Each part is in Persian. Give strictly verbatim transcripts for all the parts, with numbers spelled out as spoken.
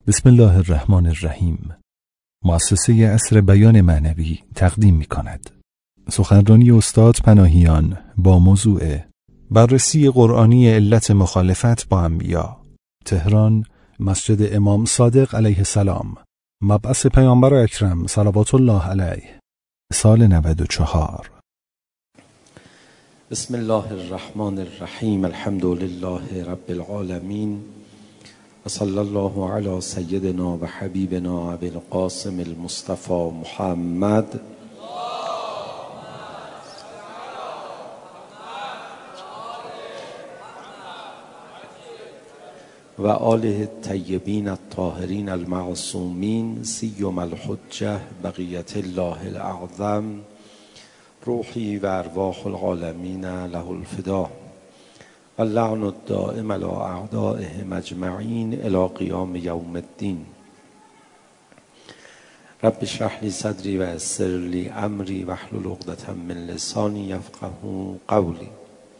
بسم الله الرحمن الرحیم. مؤسسه عصر بیان معنوی تقدیم می کند. سخنرانی استاد پناهیان با موضوع بررسی قرآنی علت مخالفت با انبیا، تهران، مسجد امام صادق علیه السلام، مبعث پیامبر اکرم صلوات الله علیه، سال نود و چهار. بسم الله الرحمن الرحیم. الحمد لله رب العالمین و صلی الله علی سیدنا و حبیبنا ابی القاسم المصطفى محمد و آله الطیبین الطاهرین المعصومین، سیما الحجة بقیة الله الاعظم، روحی و ارواح العالمین له الفدا و اللعن الدائم علی اعدائهم اجمعین الی قیام یوم الدین. رب اشرح لی صدری و یسر لی امری واحلل عقدة من لسانی یفقهوا قولی.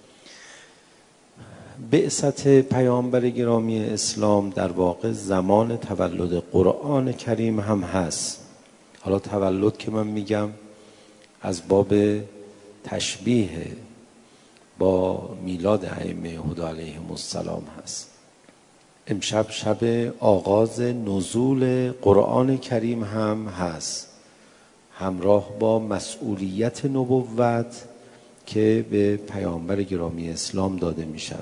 بعثت پیامبر گرامی اسلام در واقع زمان تولد قرآن کریم هم هست. حالا تولد که من میگم از باب تشبیه با میلاد ائمه هدی علیهم السلام هست. امشب شب آغاز نزول قرآن کریم هم هست، همراه با مسئولیت نبوت که به پیامبر گرامی اسلام داده می شود.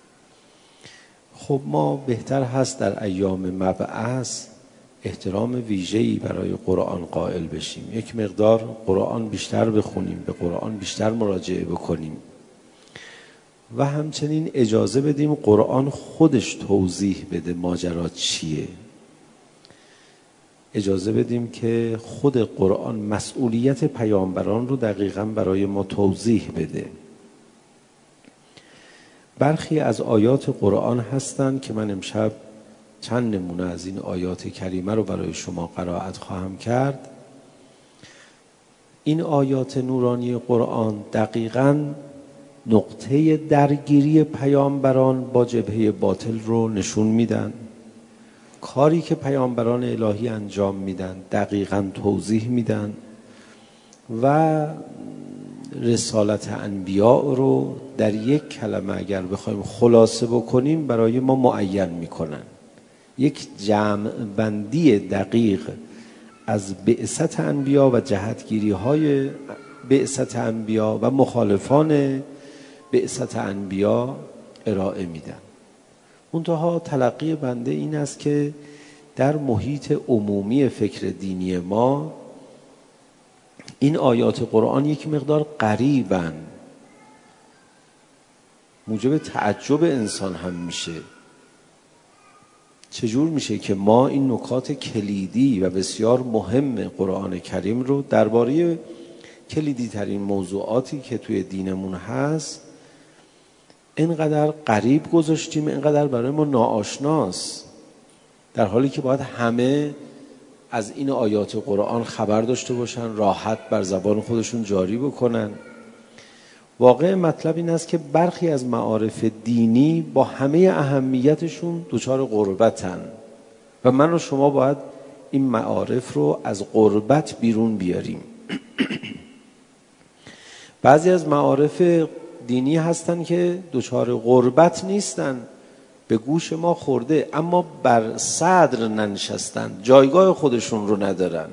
خب ما بهتر هست در ایام مبعث احترام ویژه‌ای برای قرآن قائل بشیم، یک مقدار قرآن بیشتر بخونیم، به قرآن بیشتر مراجعه بکنیم و همچنین اجازه بدیم قرآن خودش توضیح بده ماجرا چیه. اجازه بدیم که خود قرآن مسئولیت پیامبران رو دقیقاً برای ما توضیح بده. برخی از آیات قرآن هستند که من امشب چند نمونه از این آیات کریمه رو برای شما قرائت خواهم کرد. این آیات نورانی قرآن دقیقاً نقطه درگیری پیامبران با جبهه باطل رو نشون میدن. کاری که پیامبران الهی انجام میدن دقیقاً توضیح میدن و رسالت انبیاء رو در یک کلمه اگر بخوایم خلاصه بکنیم برای ما معین میکنن. یک جمع بندی دقیق از بعثت انبیا و جهتگیری های بعثت انبیا و مخالفان بعثت انبیا ارائه میدن. منتها تلقی بنده این است که در محیط عمومی فکر دینی ما این آیات قرآن یک مقدار غریبن، موجب تعجب انسان هم میشه. چجور میشه که ما این نکات کلیدی و بسیار مهم قرآن کریم رو درباره کلیدی ترین موضوعاتی که توی دینمون هست اینقدر غریب گذاشتیم، اینقدر برای ما ناآشناست، در حالی که باید همه از این آیات قرآن خبر داشته باشن، راحت بر زبان خودشون جاری بکنن. واقع مطلب این است که برخی از معارف دینی با همه اهمیتشون دچار غربتن و من و شما باید این معارف رو از غربت بیرون بیاریم. بعضی از معارف دینی هستن که دچار غربت نیستن، به گوش ما خورده اما بر صدر ننشستن، جایگاه خودشون رو ندارن.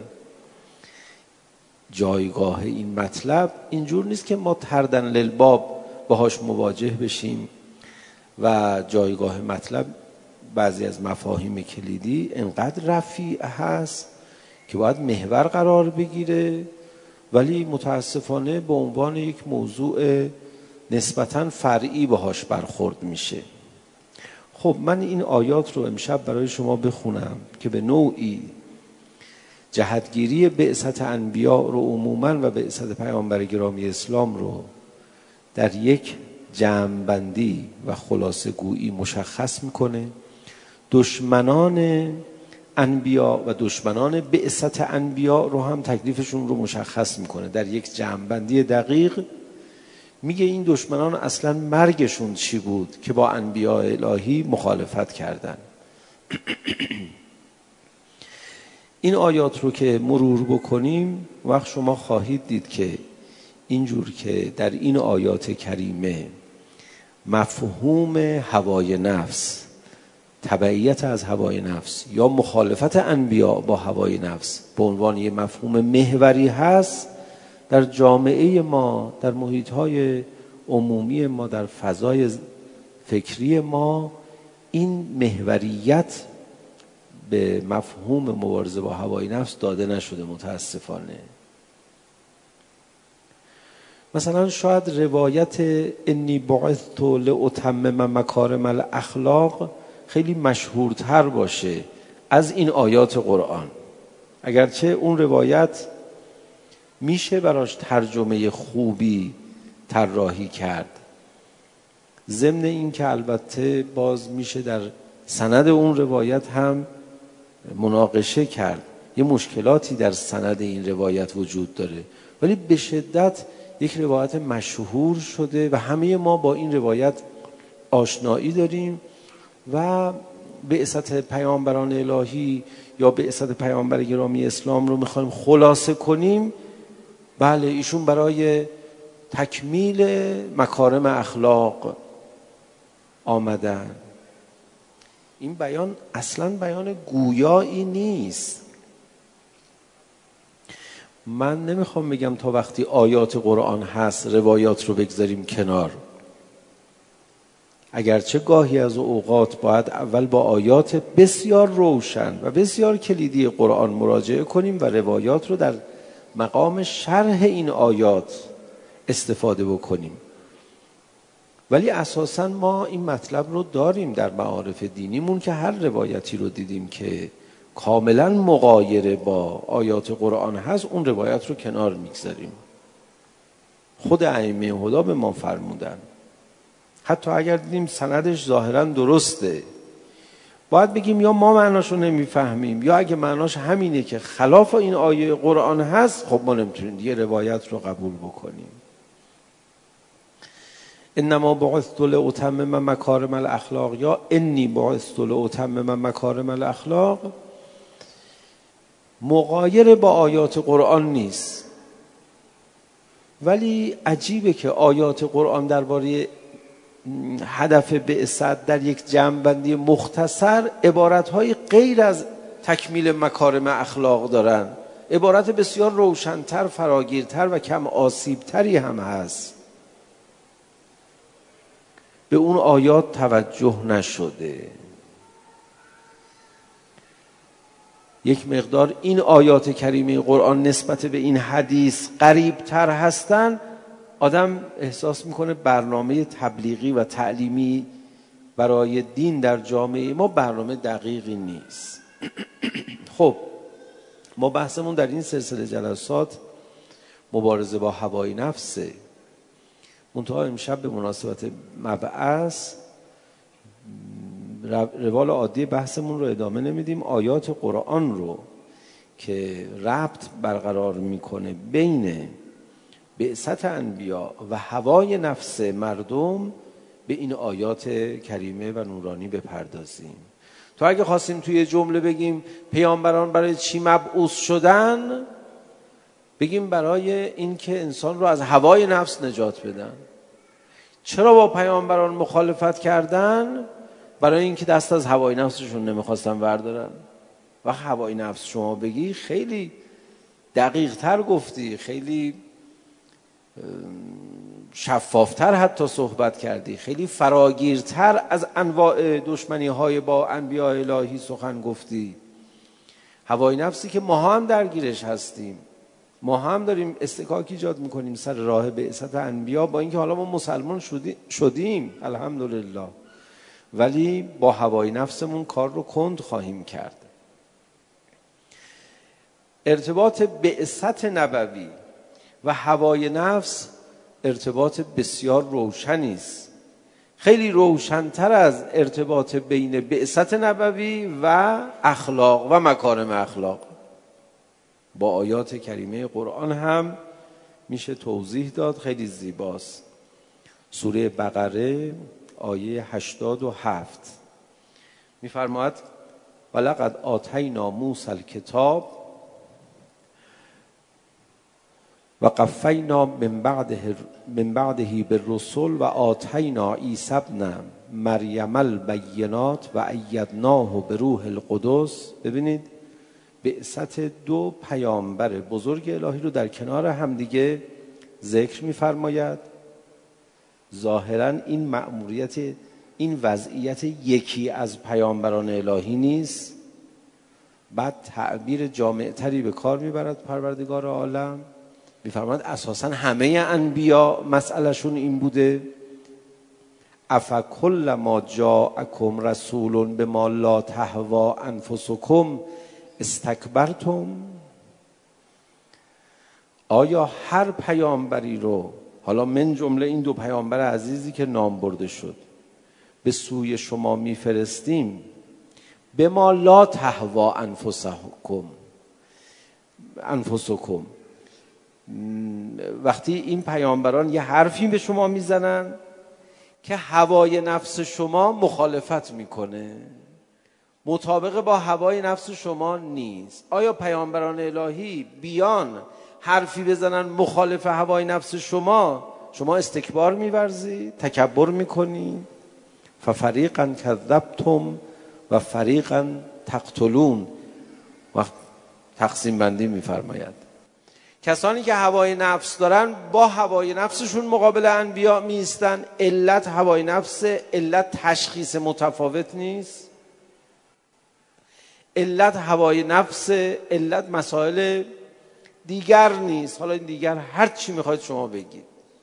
جایگاه این مطلب اینجور نیست که ما تردن للباب باهاش مواجه بشیم و جایگاه مطلب بعضی از مفاهیم کلیدی انقدر رفیع هست که باید محور قرار بگیره، ولی متاسفانه به عنوان یک موضوع نسبتاً فرعی باهاش برخورد میشه. خب من این آیات رو امشب برای شما بخونم که به نوعی جهتگیری بعثت انبیاء رو عموماً و بعثت پیامبر گرامی اسلام رو در یک جمع‌بندی و خلاصه گویی مشخص میکنه. دشمنان انبیاء و دشمنان بعثت انبیاء رو هم تکلیفشون رو مشخص میکنه در یک جمع‌بندی دقیق. میگه این دشمنان اصلا مرگشون چی بود که با انبیاء الهی مخالفت کردن. این آیات رو که مرور بکنیم وقت شما خواهید دید که اینجور که در این آیات کریمه مفهوم هوای نفس، تبعیت از هوای نفس یا مخالفت انبیا با هوای نفس به عنوان یک مفهوم محوری هست، در جامعه ما، در محیط‌های عمومی ما، در فضای فکری ما این محوریت به مفهوم مبارزه با هوای نفس داده نشده متاسفانه. مثلا شاید روایت انی بعثت لاتمم مکارم الاخلاق خیلی مشهورتر باشه از این آیات قرآن، اگرچه اون روایت میشه براش ترجمه خوبی طراحی کرد، ضمن این که البته باز میشه در سند اون روایت هم مناقشه کرد، یه مشکلاتی در سند این روایت وجود داره، ولی به شدت یک روایت مشهور شده و همه ما با این روایت آشنایی داریم و بعثت پیامبران الهی یا بعثت پیامبر گرامی اسلام رو میخوایم خلاصه کنیم. بله، ایشون برای تکمیل مکارم اخلاق آمدن. این بیان اصلا بیان گویایی نیست. من نمیخوام بگم تا وقتی آیات قرآن هست روایات رو بگذاریم کنار، اگرچه گاهی از اوقات باید اول با آیات بسیار روشن و بسیار کلیدی قرآن مراجعه کنیم و روایات رو در مقام شرح این آیات استفاده بکنیم. ولی اساساً ما این مطلب رو داریم در معارف دینیمون که هر روایتی رو دیدیم که کاملاً مغایر با آیات قرآن هست اون روایت رو کنار میگذاریم. خود ائمه هدی به ما فرمودن حتی اگر دیدیم سندش ظاهراً درسته باید بگیم یا ما معناش رو نمیفهمیم یا اگه معناش همینه که خلاف این آیه قرآن هست خب ما نمیتونیم دیگه روایت رو قبول بکنیم. انما بعثت لاتمم مکارم الاخلاق یا انی بعثت لاتمم مکارم الاخلاق مغایر با آیات قرآن نیست، ولی عجیبه که آیات قرآن درباره هدف بعثت در یک جمع‌بندی مختصر عبارت‌های غیر از تکمیل مکارم اخلاق دارن، عبارت بسیار روشن‌تر، فراگیرتر و کم آسیب‌تری هم هست. به اون آیات توجه نشده. یک مقدار این آیات کریمه قرآن نسبت به این حدیث قریب‌تر هستن، آدم احساس میکنه برنامه تبلیغی و تعلیمی برای دین در جامعه ما برنامه دقیقی نیست. خب ما بحثمون در این سلسله جلسات مبارزه با هوای نفسه. منتها امشب به مناسبت مبعث روال عادی بحثمون رو ادامه نمیدیم. آیات قرآن رو که ربط برقرار میکنه بین بعثت انبیا و هوای نفس مردم به این آیات کریمه و نورانی بپردازیم. تو اگه خواستیم توی جمله بگیم پیامبران برای چی مبعوث شدن، بگیم برای این که انسان رو از هوای نفس نجات بدن. چرا با پیامبران مخالفت کردن؟ برای اینکه دست از هوای نفسشون نمیخواستن بردارن. و هوای نفس شما بگی خیلی دقیق تر گفتی، خیلی شفافتر حتی صحبت کردی، خیلی فراگیرتر از انواع دشمنی های با انبیاء الهی سخن گفتی. هوای نفسی که ما هم درگیرش هستیم، ما هم داریم استکاک ایجاد میکنیم سر راه بعثت انبیا، با اینکه حالا ما مسلمان شدیم الحمدلله، ولی با هوای نفسمون کار رو کند خواهیم کرد. ارتباط بعثت نبوی و هوای نفس ارتباط بسیار روشنی است، خیلی روشن‌تر از ارتباط بین بعثت نبوی و اخلاق و مکارم اخلاق. با آیات کریمه قرآن هم میشه توضیح داد، خیلی زیباست. سوره بقره آیه هشتاد و هفت میفرماید ولقد آتینا موسی الکتاب و قفینا من بعده من بعده بالرسل و آتینا عیسی ابن مریم البینات و ایدناه به روح القدس. ببینید بعثت دو پیامبر بزرگ الهی رو در کنار همدیگه ذکر می‌فرماید. ظاهراً این مأموریت، این وضعیت یکی از پیامبران الهی نیست. بعد تعبیر جامع‌تری به کار میبرد پروردگار عالم، میفرماید اساساً همه انبیا مسئلهشون این بوده: افکل ما جاءکم رسول بما لا تهوا انفسکم استکبرتم. آیا هر پیامبری رو، حالا من جمله این دو پیامبر عزیزی که نام برده شد، به سوی شما میفرستیم بما لا تهوا انفسکم انفسکم وقتی این پیامبران یه حرفی به شما میزنن که هوای نفس شما مخالفت میکنه، مطابق با هوای نفس شما نیست، آیا پیامبران الهی بیان حرفی بزنن مخالف هوای نفس شما، شما استکبار میورزی، تکبر میکنی؟ ففریقا کذبتم و فریقا تقتلون. وقت تقسیم بندی میفرماید کسانی که هوای نفس دارن با هوای نفسشون مقابل انبیا میستن. علت هوای نفس، علت تشخیص متفاوت نیست. علت هوای نفس، علت مسائل دیگر نیست. حالا این دیگر هر چی میخواید شما بگید.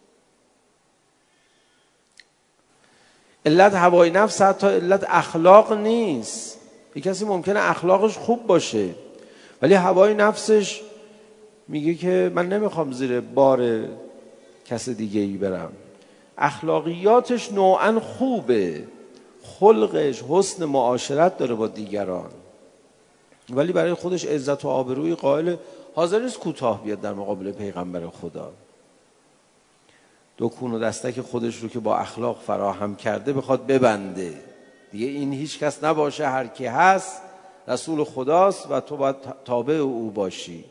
علت هوای نفس حتی علت اخلاق نیست. یک کسی ممکنه اخلاقش خوب باشه ولی هوای نفسش میگه که من نمیخوام زیر بار کس دیگه ای برم. اخلاقیاتش نوعا خوبه، خلقش حسن معاشرت داره با دیگران، ولی برای خودش عزت و آبروی قائل، حاضر نیست کوتاه بیاد در مقابل پیغمبر خدا. دو کون و دستک خودش رو که با اخلاق فراهم کرده بخواد ببنده. دیگه این هیچ کس نباشه، هر کی هست رسول خداست و تو باید تابع او باشی.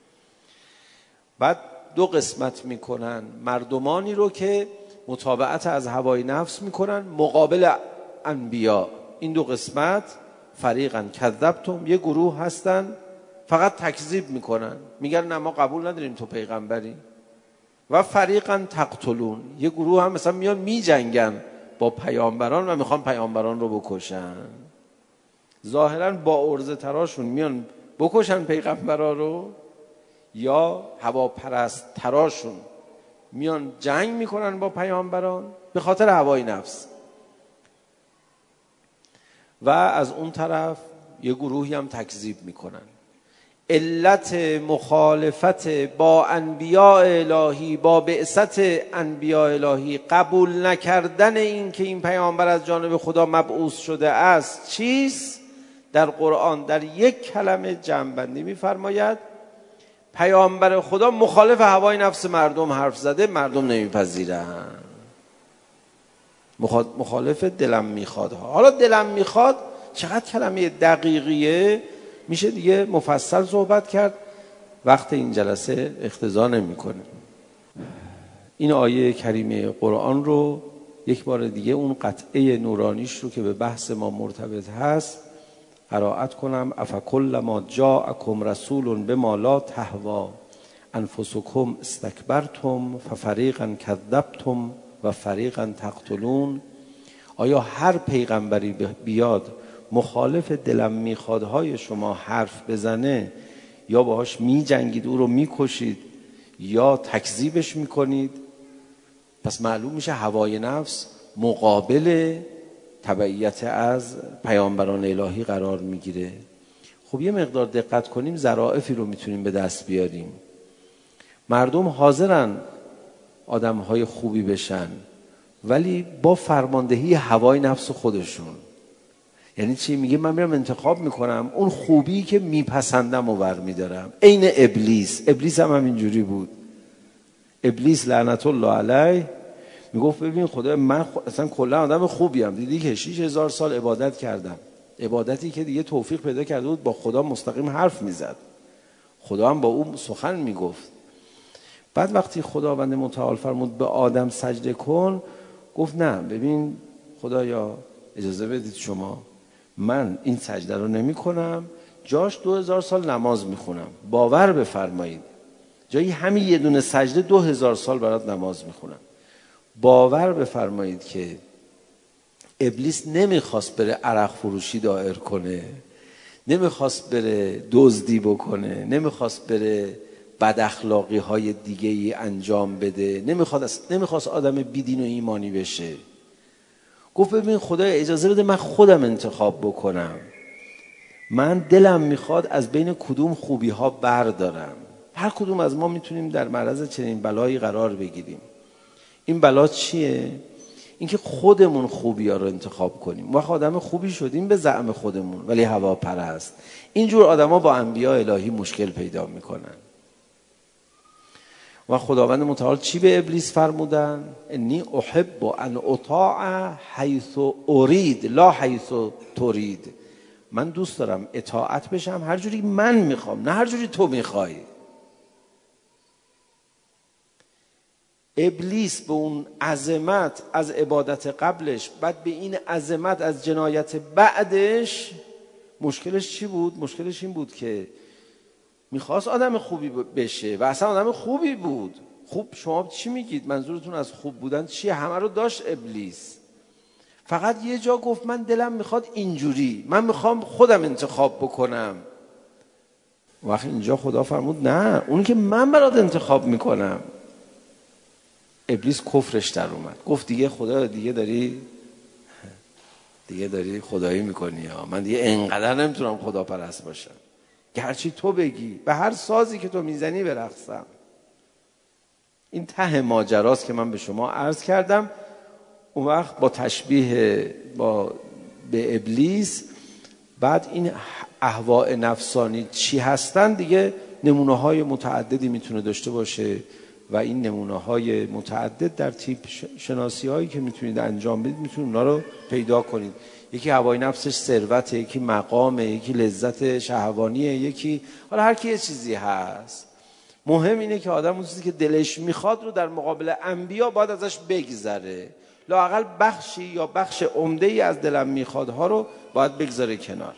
بعد دو قسمت میکنن مردمانی رو که متابعت از هوای نفس میکنن مقابل انبیا. این دو قسمت فریقا کذبتم، یه گروه هستن فقط تکذیب میکنن، میگن نه ما قبول نداریم تو پیغمبری. و فریقا تقتلون، یه گروه هم مثلا میان میجنگن با پیامبران و میخوان پیامبران رو بکشن. ظاهرا با عرض تراشون میان بکشن پیغمبران رو، یا هواپرست تراشون میان جنگ میکنن با پیامبران به خاطر هوای نفس. و از اون طرف یه گروهی هم تکذیب میکنن. علت مخالفت با انبیاء الهی، با بعثت انبیاء الهی، قبول نکردن این که این پیامبر از جانب خدا مبعوث شده است چیست؟ در قرآن در یک کلمه جمع‌بندی می‌فرماید پیامبر خدا مخالف هوای نفس مردم حرف زده، مردم نمیپذیرن. مخالف دلم میخواد ها. حالا دلم میخواد چقدر کلمه دقیقیه، میشه دیگه مفصل صحبت کرد، وقت این جلسه اقتضا نمیکنه. این آیه کریمه قرآن رو یک بار دیگه اون قطعه نورانیش رو که به بحث ما مرتبط هست قرائت کنم. افکل ما جاءکم رسول بما لا تهوا انفسکم استکبرتم ففریقا کذبتم و فریقا تقتلون. آیا هر پیغمبری بیاد مخالف دلم میخوادهای شما حرف بزنه، یا باهاش میجنگید، او رو میکشید، یا تکذیبش میکنید؟ پس معلوم میشه هوای نفس مقابل تبعیت از پیامبران الهی قرار میگیره. خب یه مقدار دقت کنیم ظرافی رو میتونیم به دست بیاریم. مردم حاضرن آدمهای خوبی بشن ولی با فرماندهی هوای نفس خودشون. یعنی چی؟ میگه من میرم انتخاب میکنم اون خوبی که میپسندم و برمیدارم. عین ابلیس. ابلیس هم همینجوری بود. ابلیس لعنت الله علیه میگفت ببین خدا من خ... اصلا کلا آدم خوبیم، دیدی که شش هزار سال عبادت کردم، عبادتی که دیگه توفیق پیدا کرده بود با خدا مستقیم حرف میزد، خدا هم با او سخن میگفت. بعد وقتی خداوند متعال فرمود به آدم سجده کن، گفت نه ببین خدایا اجازه بدید شما، من این سجده رو نمی کنم، جاش دو هزار سال نماز میخونم. باور بفرمایید جایی همین یه دونه سجده دو هزار سال برات نماز میخونم. باور بفرمایید که ابلیس نمیخواست بره عرق فروشی دایر کنه، نمیخواست بره دزدی بکنه، نمیخواست بره بد اخلاقی های دیگه ای انجام بده، نمیخواست نمیخواست آدم بیدین و ایمانی بشه. گفت ببین خدای اجازه بده من خودم انتخاب بکنم، من دلم میخواد از بین کدوم خوبی ها بردارم. هر کدوم از ما میتونیم در معرض چنین بلایی قرار بگیریم. این بلا چیه؟ اینکه خودمون خوبی ها رو انتخاب کنیم. وقت آدم خوبی شدیم به زعم خودمون ولی هواپرست. اینجور آدم ها با انبیاء الهی مشکل پیدا میکنن. و خداوند متعال چی به ابلیس فرمودن؟ انی احب ان اطاع حیث ارید لا حیث ترید. من دوست دارم اطاعت بشم هر جوری من میخوام، نه هر جوری تو میخوای. ابلیس به اون عظمت از عبادت قبلش، بعد به این عظمت از جنایت بعدش، مشکلش چی بود؟ مشکلش این بود که میخواست آدم خوبی بشه و اصلا آدم خوبی بود. خوب شما چی میگید؟ منظورتون از خوب بودن چیه؟ همه رو داشت ابلیس. فقط یه جا گفت من دلم میخواد اینجوری، من میخوام خودم انتخاب بکنم. وقتی اینجا خدا فرمود نه، اون که من برات انتخاب میکنم. ابلیس کفرش در اومد، گفت دیگه خدا دیگه داری دیگه داری خدایی میکنی ها، من دیگه انقدر نمیتونم خدا پرست باشم که هرچی تو بگی به هر سازی که تو میزنی برقصم. این ته ماجراست که من به شما عرض کردم. اون وقت با تشبیه با به ابلیس، بعد این اهواء نفسانی چی هستن دیگه نمونه های متعددی میتونه داشته باشه و این نمونه های متعدد در تیپ شناسی هایی که میتونید انجام بدید میتونید اونا رو پیدا کنید. یکی هوای نفسش ثروته، یکی مقامه، یکی لذت شهوانیه، یکی حالا هر کی یه چیزی هست. مهم اینه که آدم اون چیزی که دلش میخواد رو در مقابل انبیا باید ازش بگذره. لااقل بخشی یا بخش عمده‌ای از دلم میخواد ها رو باید بگذاره کنار.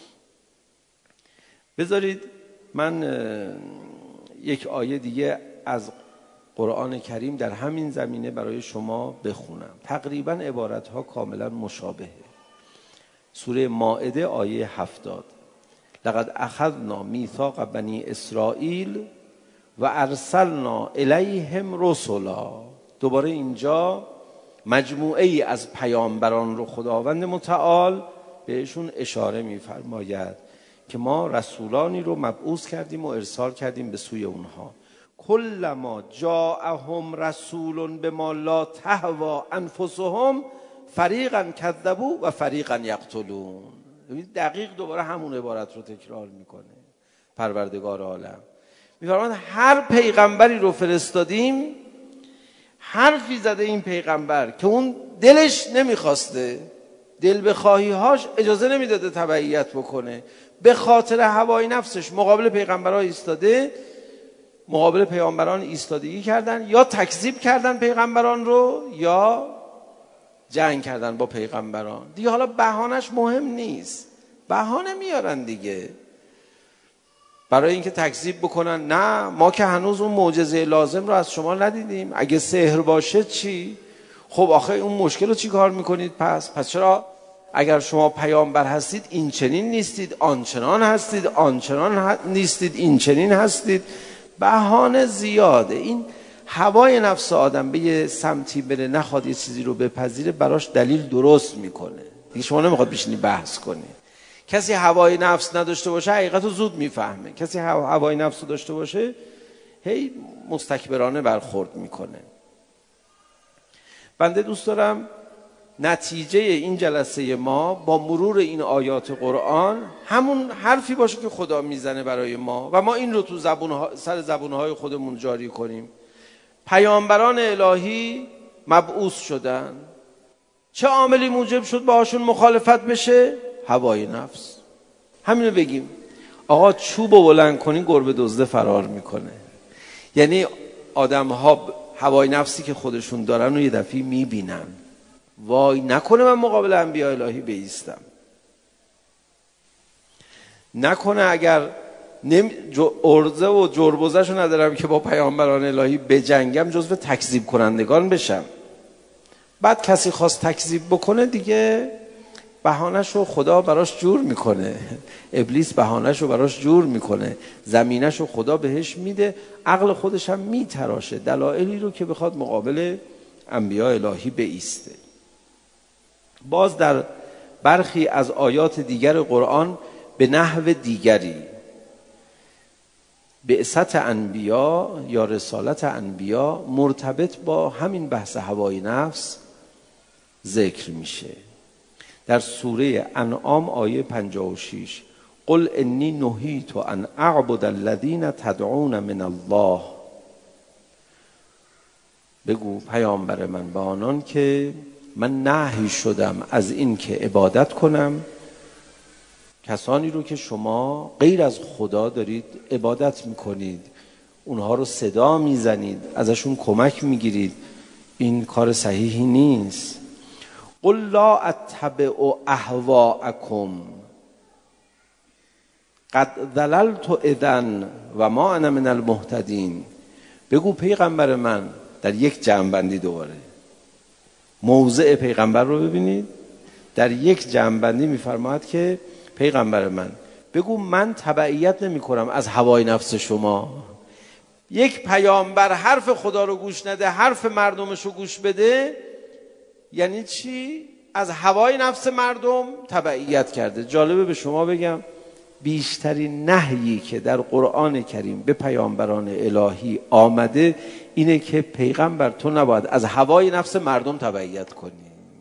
بذارید من یک آیه دیگه از قرآن کریم در همین زمینه برای شما بخونم. تقریبا عبارتها کاملا مشابهه. سوره مائده آیه هفتاد. لقد اخذنا میثاق بنی اسرائیل و ارسلنا الیهم رسلا. دوباره اینجا مجموعه ای از پیامبران رو خداوند متعال بهشون اشاره می‌فرماید که ما رسولانی رو مبعوث کردیم و ارسال کردیم به سوی اونها. کلما جاءهم رسول بما لا تهوى انفسهم فریقا کذبوا و فریقا یقتلون. دقیق دوباره همون عبارت رو تکرار میکنه پروردگار عالم. میفرماید هر پیغمبری رو فرستادیم حرفی زده این پیغمبر که اون دلش نمیخواسته، دل بخواهی هاش اجازه نمیداده تبعیت بکنه، به خاطر هوای نفسش مقابل پیغمبرها ایستاده، مقابل پیامبران ایستادگی کردن، یا تکذیب کردن پیغمبران رو یا جنگ کردن با پیغمبران. دیگه حالا بهانش مهم نیست، بهانه میارن دیگه برای اینکه تکذیب بکنن. نه ما که هنوز اون معجزه لازم رو از شما ندیدیم، اگه سحر باشه چی؟ خب آخه اون مشکل رو چی کار میکنید پس؟ پس چرا اگر شما پیامبر هستید این چنین نیستید، آنچنان هستید، آنچنان نیستید، این چنین هستید؟ بهانه زیاده. این هوای نفس آدم به یه سمتی بره نخواد یه چیزی رو بپذیره، براش دلیل درست میکنه دیگه. شما نمیخواد بشینی بحث کنی. کسی هوای نفس نداشته باشه حقیقت رو زود میفهمه. کسی هوای نفس رو داشته باشه هی مستکبرانه برخورد میکنه. بنده دوست دارم نتیجه این جلسه ما با مرور این آیات قرآن همون حرفی باشه که خدا میزنه برای ما و ما این رو تو زبون سر زبونهای خودمون جاری کنیم. پیامبران الهی مبعوث شدن، چه عاملی موجب شد باهاشون مخالفت بشه؟ هوای نفس. همینو بگیم آقا چوبو بلند کنی گربه دزده فرار میکنه. یعنی آدم ها هوای نفسی که خودشون دارن و یه دفعه میبینن، وای نکنه من مقابل انبیاء الهی بایستم، نکنه اگر نمی... ارزه و جربوزه‌شو ندارم که با پیامبران الهی بجنگم جزو تکذیب کنندگان بشم. بعد کسی خواست تکذیب بکنه دیگه بهانه‌شو خدا براش جور میکنه، ابلیس بهانه‌شو براش جور میکنه، زمینه‌شو خدا بهش میده، عقل خودش هم میتراشه دلایلی رو که بخواد مقابل انبیاء الهی بایسته. باز در برخی از آیات دیگر قرآن به نحو دیگری بعثت انبیا یا رسالت انبیا مرتبط با همین بحث هوای نفس ذکر میشه. در سوره انعام آیه پنجاه و شش قل انی نهیت ان اعبد الذین تدعون من الله، بگو پیامبر من به آنان که من نهی شدم از این که عبادت کنم کسانی رو که شما غیر از خدا دارید عبادت میکنید، اونها رو صدا میزنید، ازشون کمک میگیرید، این کار صحیحی نیست. قل لا اتبع اهواءکم قد ضللت اذا و ما انا من المهتدین، بگو پیغمبر من در یک جمع‌بندی دوباره موضع پیغمبر رو ببینید، در یک جمع‌بندی میفرماید که پیغمبر من بگو من تبعیت نمی کنم از هوای نفس شما. یک پیامبر حرف خدا رو گوش نده، حرف مردمش رو گوش بده، یعنی چی؟ از هوای نفس مردم تبعیت کرده. جالبه به شما بگم بیشترین نهیی که در قرآن کریم به پیامبران الهی آمده اینه که پیغمبر تو نباید از هوای نفس مردم تبعیت کنی.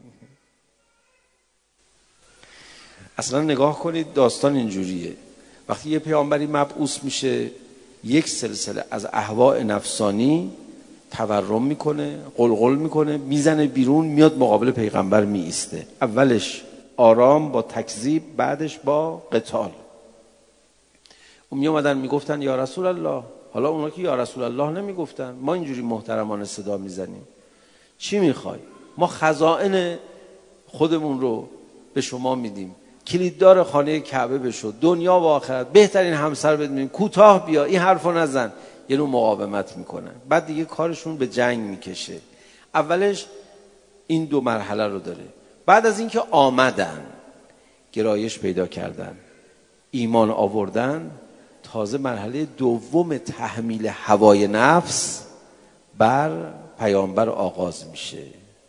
اصلا نگاه کنید داستان اینجوریه، وقتی یه پیامبری مبعوث میشه یک سلسله از اهواء نفسانی تورم میکنه، قلقل میکنه، میزنه بیرون، میاد مقابل پیغمبر میایسته. اولش آرام با تکذیب، بعدش با قتال. اون میومدن میگفتن یا رسول الله، حالا اونا که یا رسول الله نمیگفتن، ما اینجوری محترمانه صدا میزنیم، چی میخوای؟ ما خزائن خودمون رو به شما میدیم، کلیددار خانه کعبه بشو، دنیا و آخرت، بهترین همسر بدیم، کوتاه بیا، این حرفو نزن. یه نوع مقاومت میکنن، بعد دیگه کارشون به جنگ میکشه. اولش این دو مرحله رو داره. بعد از اینکه آمدن، گرایش پیدا کردن، ایمان آوردن، تازه مرحله دوم تحمیل هوای نفس بر پیامبر آغاز میشه.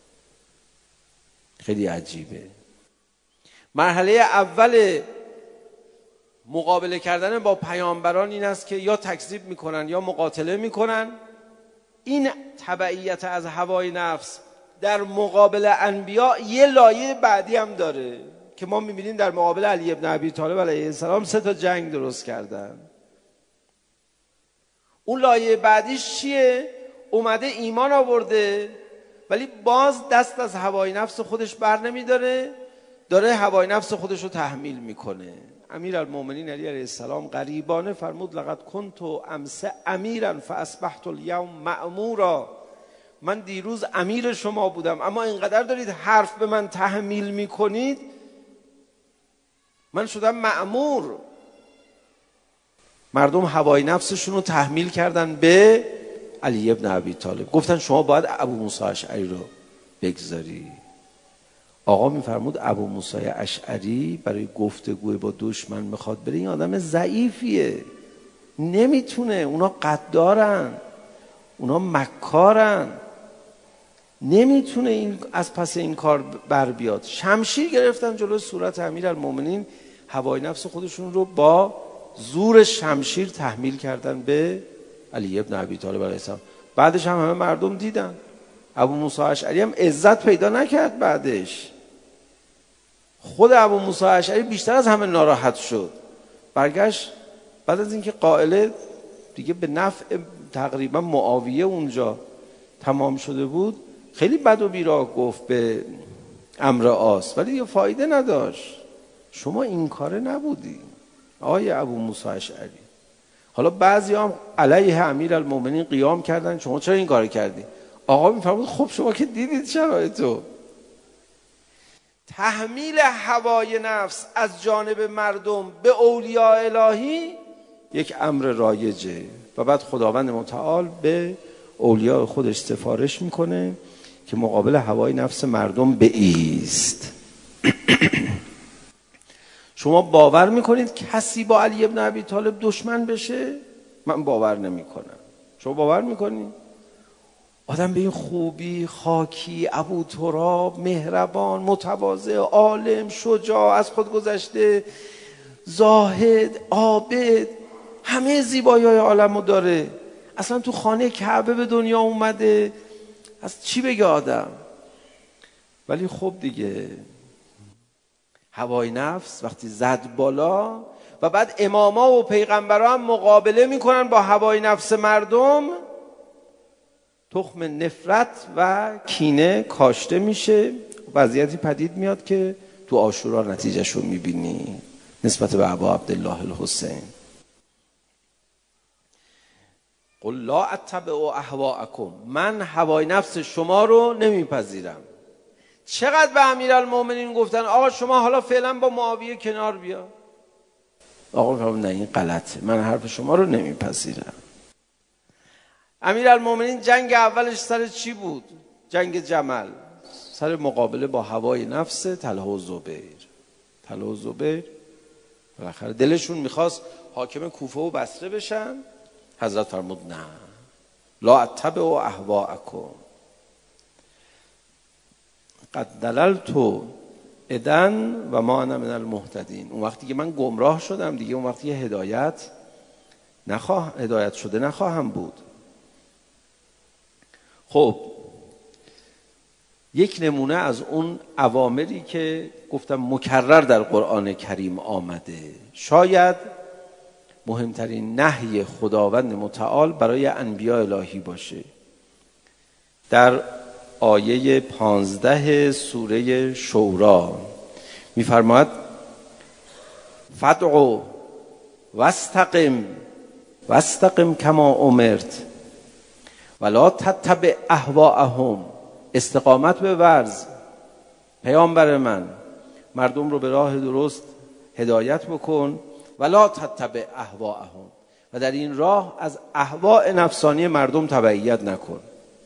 خیلی عجیبه. مرحله اول مقابله کردن با پیامبران این است که یا تکذیب میکنن یا مقاتله میکنن. این تبعیت از هوای نفس در مقابل انبیا یه لایه بعدی هم داره که ما میبینیم در مقابل علی ابن ابی طالب علیه السلام سه تا جنگ درست کردن. اون لایه بعدیش چیه؟ اومده ایمان آورده ولی باز دست از هوای نفس خودش بر نمیداره، داره هوای نفس خودش رو تحمیل میکنه. امیرالمومنین علی علیه السلام غریبانه فرمود لقد کنت امس امیرا فاصبحت اليوم مأمورا، من دیروز امیر شما بودم اما اینقدر دارید حرف به من تحمیل میکنید من شدم مأمور. مردم هوای نفسشون رو تحمیل کردن به علی ابن ابی طالب، گفتن شما باید ابو موسی اشعری رو بگذاری. آقا میفرمود ابو موسی اشعری برای گفتگوی با دشمن میخواد بره، این آدم ضعیفیه، نمیتونه، اونا قدارن، اونا مکارن، نمیتونه این از پس این کار بر بیاد. شمشیر گرفتن جلو صورت امیرالمومنین، هوای نفس خودشون رو با زور شمشیر تحمیل کردن به علی ابن ابی طالب علیه السلام. بعدش هم همه مردم دیدن ابو موسی اشعری هم عزت پیدا نکرد. بعدش خود ابو موسی اشعری بیشتر از همه ناراحت شد، برگشت بعد از اینکه قائله دیگه به نفع تقریبا معاویه اونجا تمام شده بود، خیلی بد و بیراه گفت به عمرو عاص، ولی یه فایده نداشت. شما این کاره نبودی آقای ابو موسی اشعری. حالا بعضی هم علیه امیرالمومنین قیام کردن شما چرا این کار کردی؟ آقا میفرمود خب شما که دیدید شرایطو. تحمیل هوای نفس از جانب مردم به اولیاء الهی یک امر رایجه و بعد خداوند متعال به اولیاء خودش سفارش میکنه که مقابل هوای نفس مردم بایست. شما باور میکنید کسی با علی ابن ابی طالب دشمن بشه؟ من باور نمیکنم. شما باور میکنید؟ آدم به این خوبی، خاکی، ابو تراب، مهربان، متواضع، عالم، شجاع، از خود گذشته، زاهد، عابد، همه زیبایی‌های عالمو داره، اصلا تو خانه کعبه به دنیا اومده، از چی بگه آدم؟ ولی خب دیگه هوای نفس وقتی زد بالا و بعد اماما و پیغمبران هم مقابله میکنن با هوای نفس مردم، تخم نفرت و کینه کاشته میشه، وضعیتی پدید میاد که تو عاشورا نتیجهش رو میبینی نسبت به ابا عبدالله الحسین. قل لا اتبع اهواءکم، من هوای نفس شما رو نمیپذیرم. چقدر به امیرالمومنین گفتن آقا شما حالا فعلا با معاویه کنار بیا. آقا فرمود نه این غلطه، من حرف شما رو نمیپذیرم. امیرالمومنین جنگ اولش سر چی بود؟ جنگ جمل، سر مقابله با هوای نفس طلحه و زبیر. طلحه و زبیر بالاخره دلشون میخواست حاکم کوفه و بصره بشن، حضرت فرمود نه، لا اتبع اهواءکم قد دللت اذن و ما انا من المهتدین. اون وقتی که من گمراه شدم دیگه، اون وقتی که هدایت نخواه هدایت شده نخواهم بود. خب یک نمونه از اون اوامری که گفتم مکرر در قرآن کریم آمده، شاید مهمترین نهی خداوند متعال برای انبیاء الهی باشه. در آیه پانزده سوره شورا میفرماید فدعو واستقم واستقم کما امرت ولا تتبع اهواءهم، استقامت به ورز پیامبر من، مردم رو به راه درست هدایت بکن، ولا تتبع اهواءهم، و در این راه از اهواء نفسانی مردم تبعیت نکن.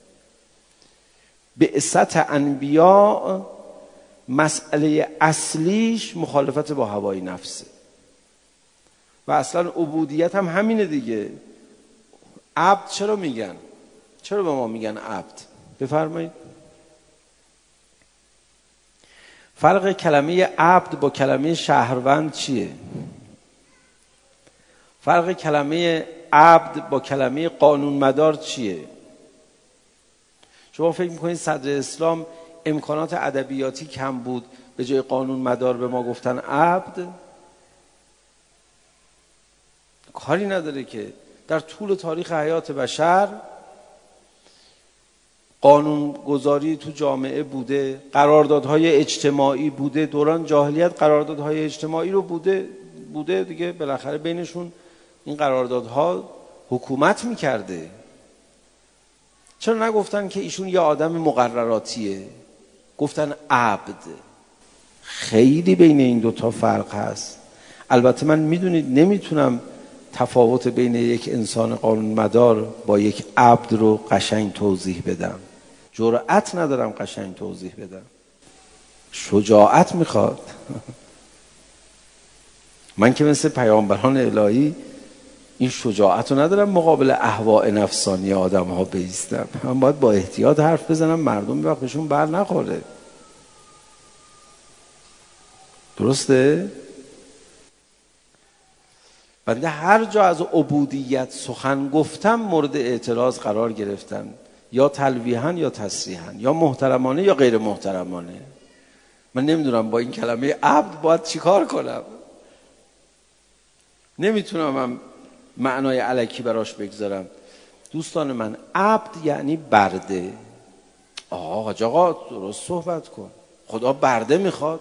بعثت انبیاء مسئله اصلیش مخالفت با هوای نفسه و اصلا عبودیت هم همینه دیگه. عبد چرا میگن؟ چرا به ما میگن عبد؟ بفرمایید. فرق کلمه عبد با کلمه شهروند چیه؟ فرق کلمه عبد با کلمه قانونمدار چیه؟ شما فکر میکنید صدر اسلام امکانات ادبیاتی کم بود به جای قانونمدار به ما گفتن عبد؟ کاری نداره که در طول تاریخ حیات بشر قانون گذاری تو جامعه بوده، قراردادهای اجتماعی بوده، دوران جاهلیت قراردادهای اجتماعی رو بوده بوده دیگه، بالاخره بینشون این قراردادها حکومت میکرده. چرا نگفتن که ایشون یه آدم مقرراتیه؟ گفتن عبد. خیلی بین این دوتا فرق هست. البته من میدونید نمیتونم تفاوت بین یک انسان قانونمدار با یک عبد رو قشنگ توضیح بدم، جرأت ندارم قشنگ توضیح بدم، شجاعت میخواد. من که مثل پیامبران الهی این شجاعت رو ندارم مقابل اهواء نفسانی آدم ها بایستم. من باید با احتیاط حرف بزنم مردم به وقتشون بر نخوره. درسته؟ بنده هر جا از عبودیت سخن گفتم مورد اعتراض قرار گرفتم، یا تلویحاً یا تصریحاً، یا محترمانه یا غیر محترمانه. من نمیدونم با این کلمه عبد باید چیکار کنم. نمیتونم هم معنای الکی براش بگذارم. دوستان من، عبد یعنی برده. آقا حاج آقا درست صحبت کن، خدا برده میخواد؟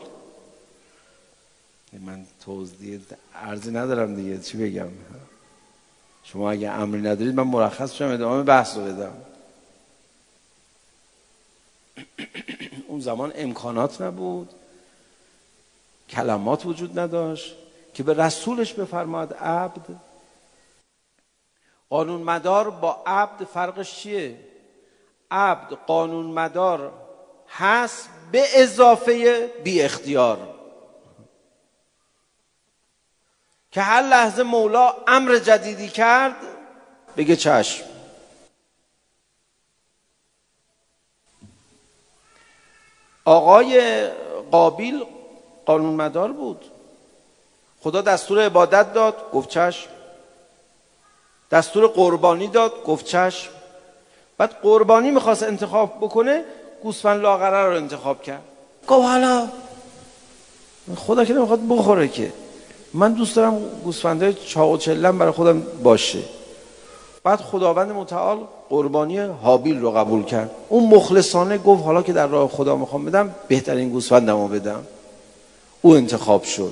من توضیح عرضی ندارم دیگه، چی بگم؟ شما اگه امری ندارید من مرخص شم ادامه بحث رو بدم. اون زمان امکانات نبود، کلمات وجود نداشت که به رسولش بفرماد عبد. قانون مدار با عبد فرقش چیه؟ عبد قانون مدار هست به اضافه بی اختیار، که هر لحظه مولا امر جدیدی کرد بگه چشم. آقای قابیل قانون مدار بود، خدا دستور عبادت داد گفت چشم، دستور قربانی داد گفت چشم. بعد قربانی میخواست انتخاب بکنه، گوسفند لاغره رو انتخاب کرد. گفت حالا خدا که نمیخواد بخوره که، من دوست دارم گوسفندای چاق و چلم برای خودم باشه. بعد خداوند متعال قربانی هابیل رو قبول کرد. اون مخلصانه گفت حالا که در راه خدا میخوام بدم، بهترین گوسفندمو بدم. او انتخاب شد.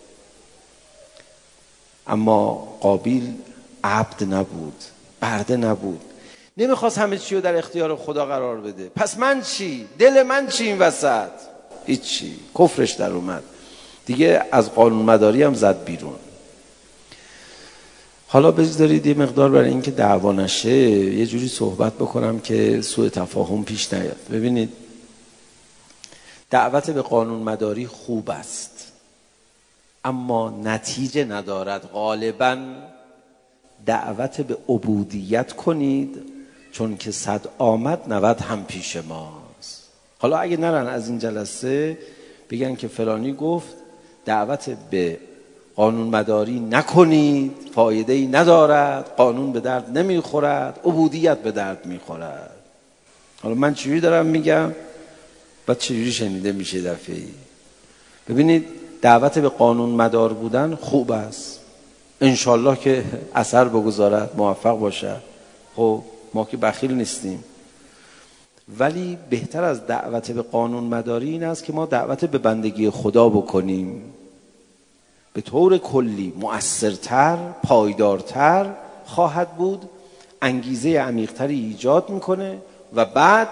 اما قابیل عبد نبود، برده نبود، نمیخواست همه چی رو در اختیار خدا قرار بده. پس من چی؟ دل من چی این وسط؟ هیچی. کفرش در اومد دیگه، از قانون مداری هم زد بیرون. حالا بذارید یه مقدار برای اینکه دعوا نشه یه جوری صحبت بکنم که سوء تفاهم پیش نیاد. ببینید، دعوت به قانون مداری خوب است اما نتیجه ندارد. غالباً دعوت به عبودیت کنید، چون که صد آمد نود هم پیش ماست. حالا اگه نرن از این جلسه بگن که فلانی گفت دعوت به قانون مداری نکنید، فایده ای ندارد، قانون به درد نمیخورد، عبودیت به درد میخورد. حالا من چجوری دارم میگم؟ بعد چجوری شنیده میشه دفعه‌ای؟ ببینید، دعوت به قانون مدار بودن خوب است، انشالله که اثر بگذارد، موفق باشد. خب ما که بخیل نیستیم، ولی بهتر از دعوت به قانون مداری این است که ما دعوت به بندگی خدا بکنیم. به طور کلی مؤثرتر، پایدارتر خواهد بود، انگیزه عمیق‌تری ایجاد میکنه و بعد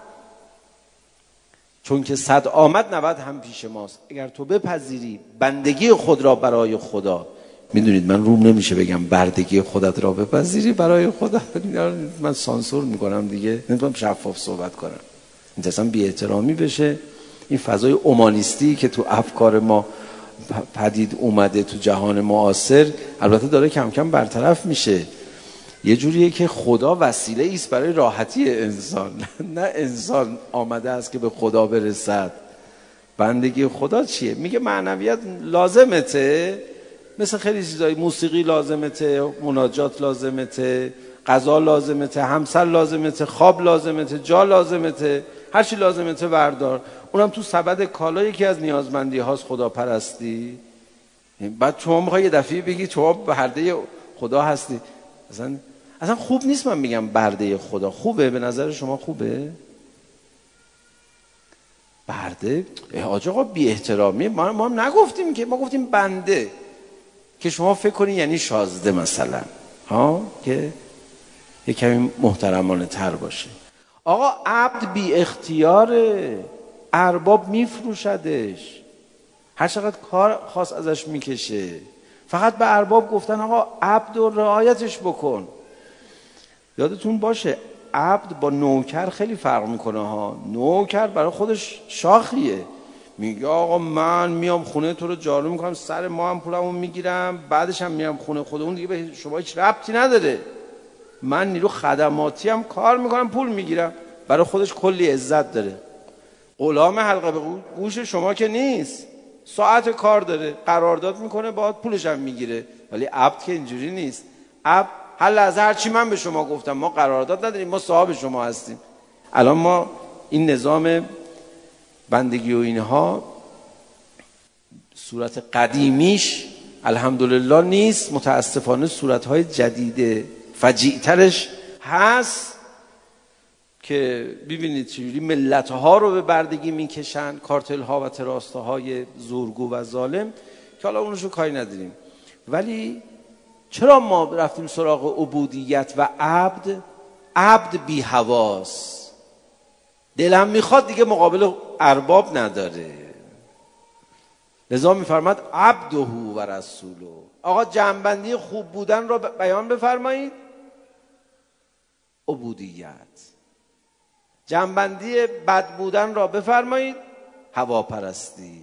چون که صد آمد نود هم پیش ماست. اگر تو بپذیری بندگی خود را برای خدا، میدونید من روم نمیشه بگم بردگی خودت را بپذیری برای خدا، من سانسور میکنم دیگه، نمیتونم شفاف صحبت کنم، این اصلا بی احترامی بشه. این فضای اومانیستی که تو افکار ما پدید اومده تو جهان معاصر البته داره کم کم برطرف میشه. یه جوریه که خدا وسیله است برای راحتی انسان، نه انسان آمده است که به خدا برسد. بندگی خدا چیه؟ میگه معنویت لازمته، مثل خیلی چیزایی، موسیقی لازمته، مناجات لازمته، غذا لازمته، همسر لازمته، خواب لازمته، جا لازمته، هر چی لازمته بردار. اونم تو سبد کالا یکی از نیازمندی هاست خدا پرستی. بعد شما میخوای یه دفعه بگی شما برده خدا هستی. اصلا اصلا خوب نیست من میگم برده خدا. خوبه به نظر شما؟ خوبه برده؟ حاج آقا بی احترامی، ما ما هم نگفتیم که، ما گفتیم بنده، که شما فکر کنی یعنی شازده مثلا، ها، که یه کمی محترمانه تر باشه. آقا عبد بی اختیاره، ارباب میفروشدش، هر چقدر کار خاص ازش میکشه. فقط به ارباب گفتن آقا عبد رو رعایتش بکن. یادتون باشه عبد با نوکر خیلی فرق میکنه ها. نوکر برای خودش شاخیه، میگه آقا من میام خونه تو رو جارو میکنم، سر ما هم پولمو میگیرم، بعدش هم میام خونه خودمون، دیگه به شما هیچ ربطی نداره. من نیرو خدماتی هم کار میکنم، پول میگیرم. برای خودش کلی عزت داره. غلام حلقه به گوش شما که نیست، ساعت کار داره، قرارداد میکنه باهات، پولش هم میگیره. ولی عبد که اینجوری نیست. عبد هر لحظه هر چی من به شما گفتم، ما قرارداد نداریم، ما صاحب شما هستیم. الان ما این نظام بندگی و اینها صورت قدیمیش الحمدلله نیست، متاسفانه صورتهای جدید فجیع‌ترش هست که ببینید چجوری ملت‌ها رو به بردگی میکشن، کارتل‌ها و تراست‌های زورگو و ظالم، که حالا اونشو کاری نداریم. ولی چرا ما رفتیم سراغ عبودیت و عبد؟ عبد بی هواست، دلم میخواد دیگه مقابل ارباب نداره. لذا میفرماد عبده و رسوله. آقا جنبندی خوب بودن را بیان بفرمایید، عبودیت. جنبندی بد بودن را بفرمایید، هواپرستی.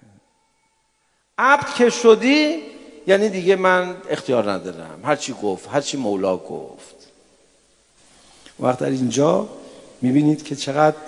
عبد که شدی یعنی دیگه من اختیار ندارم، هرچی گفت، هرچی مولا گفت. وقت در اینجا میبینید که چقدر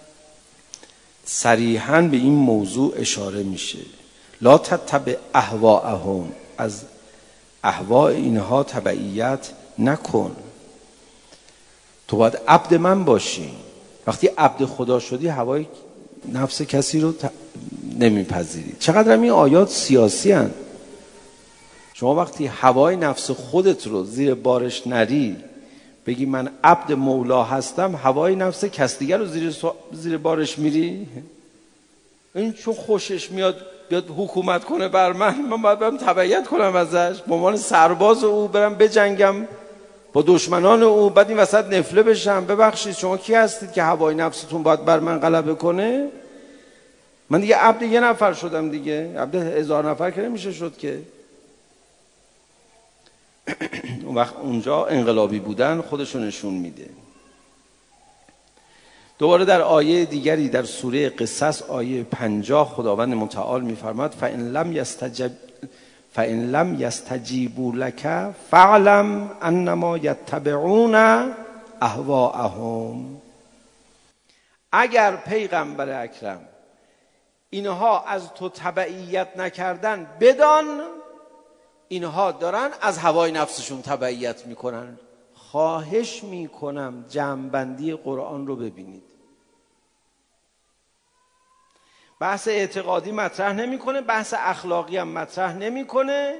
صریحاً به این موضوع اشاره میشه. لا تتبع اهواءهم، از اهواء اینها تبعیت نکن. تو باید عبد من باشی. وقتی عبد خدا شدی هوای نفس کسی رو ت... نمیپذیری. چقدر هم این آیات سیاسی هن. شما وقتی هوای نفس خودت رو زیر بارش نری، بگی من عبد مولا هستم، هوای نفس کس دیگر رو زیر, سو... زیر بارش میری؟ این چون خوشش میاد بیاد حکومت کنه بر من، من باید برم تبعیت کنم ازش، به عنوان سرباز او برم بجنگم با دشمنان او، بعد این وسط نفله بشم. ببخشید شما کی هستید که هوای نفستون باید بر من غلبه کنه؟ من دیگه عبد یه نفر شدم دیگه، عبد هزار نفر که نمیشه شد که. اون وقت اونجا انقلابی بودن خودشو نشون میده. دوباره در آیه دیگری در سوره قصص آیه پنجاه خداوند متعال میفرماد فإن لم یستجب فإن لم یستجیبوا لک فاعلم انما یتبعون اهواءهم. اگر پیغمبر اکرم اینها از تو تبعیت نکردن، بدان اینها دارن از هوای نفسشون تبعیت میکنن. خواهش میکنم جمع‌بندی قرآن رو ببینید. بحث اعتقادی مطرح نمیکنه، بحث اخلاقی هم مطرح نمیکنه،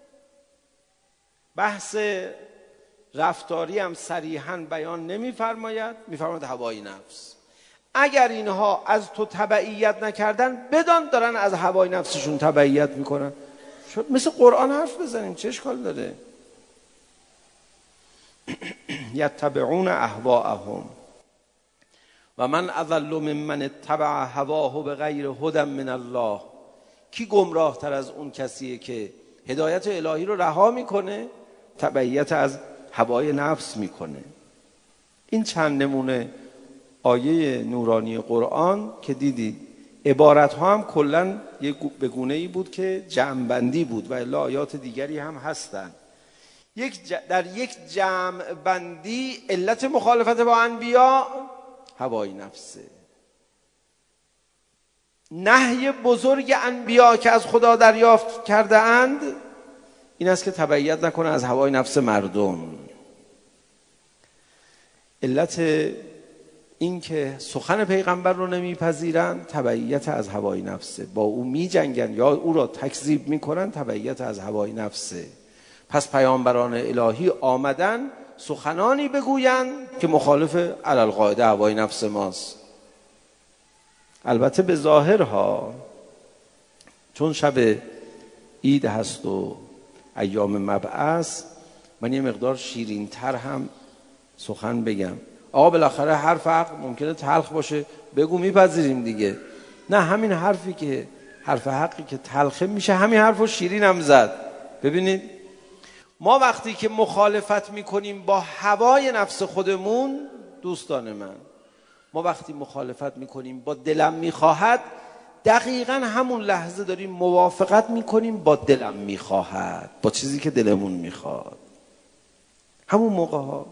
بحث رفتاری هم صریحاً بیان نمیفرماید، میفرماید هوای نفس. اگر اینها از تو تبعیت نکردن، بدان دارن از هوای نفسشون تبعیت میکنن. مثل قرآن حرف بزنیم، چه اشکال داره؟ یتبعون اهواءهم و من اضل ممن اتبع هواه بغیر هدی من الله. کی گمراه تر از اون کسیه که هدایت الهی رو رها میکنه، تبعیت از هوای نفس میکنه. این چند نمونه آیه نورانی قرآن که دیدید، عبارت ها هم کلن به گونه ای بود که جمع بندی بود و الا آیات دیگری هم هستن. یک ج... در یک جمع بندی علت مخالفت با انبیا هوای نفسه. نهی بزرگ انبیا که از خدا دریافت کرده اند این است که تبعیت نکنه از هوای نفس مردم. علت این که سخن پیغمبر رو نمیپذیرن تبعیت از هوای نفسه، با او میجنگن یا او را تکذیب میکنن، تبعیت از هوای نفسه. پس پیامبران الهی آمدن سخنانی بگوین که مخالف علالقاعده هوای نفس ماست. البته به ظاهرها، چون شب عید هست و ایام مبعث، من یه مقدار شیرین تر هم سخن بگم. آقا بالاخره حرف حق ممکنه تلخ باشه، بگو میپذیریم دیگه. نه، همین حرفی که حرف حقی که تلخه میشه همین حرفو شیرین هم زد. ببینید ما وقتی که مخالفت میکنیم با هوای نفس خودمون، دوستان من، ما وقتی مخالفت میکنیم با دلم میخواهد، دقیقا همون لحظه داریم موافقت میکنیم با دلم میخواهد، با چیزی که دلمون میخواد. همون موقع ها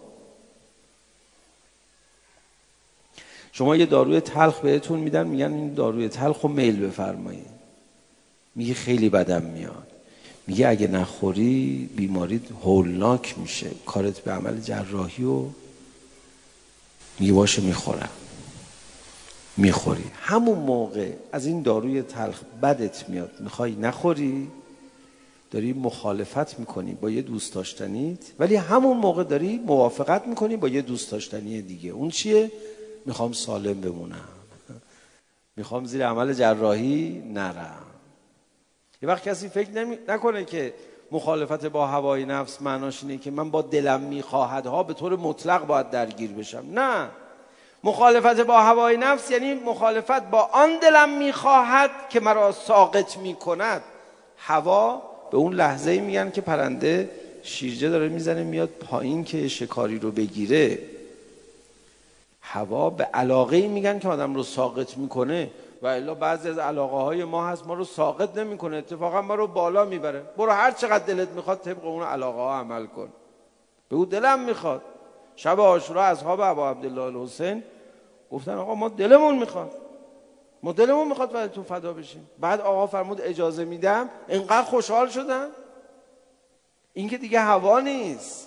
شما یه داروی تلخ بهتون میدن، میگن این داروی تلخ رو میل بفرمایید، میگه خیلی بدم میاد، میگه اگه نخوری بیماریت هولناک میشه، کارت به عمل جراحی، و میگه باشه میخورم، میخوری. همون موقع از این داروی تلخ بدت میاد، میخوای نخوری، داری مخالفت میکنی با یه دوست داشتنیت، ولی همون موقع داری موافقت میکنی با یه دوست داشتنی دیگه. اون چیه؟ میخوام سالم بمونم، میخوام زیر عمل جراحی نرم. یه وقت کسی فکر نمی... نکنه که مخالفت با هوای نفس معناش اینه که من با دلم میخواهدها به طور مطلق باید درگیر بشم. نه، مخالفت با هوای نفس یعنی مخالفت با آن دلم میخواهد که مرا ساقط میکند. هوا به اون لحظه‌ای میگن که پرنده شیرجه داره میزنه میاد پایین که شکاری رو بگیره. هوا به علاقه‌ای میگن که آدم رو ساقط میکنه، و الا بعضی از علاقه های ما هست ما رو ساقط نمیکنه، اتفاقا ما رو بالا میبره. برو هر چقدر دلت میخواد طبق اون علاقه ها عمل کن. بگو دلم میخواد. شب عاشورا اصحاب ابا عبدالله الحسین گفتن آقا ما دلمون میخواد، ما دلمون میخواد برای تو فدا بشیم. بعد آقا فرمود اجازه میدم، اینقدر خوشحال شدن. این که دیگه هوا نیست.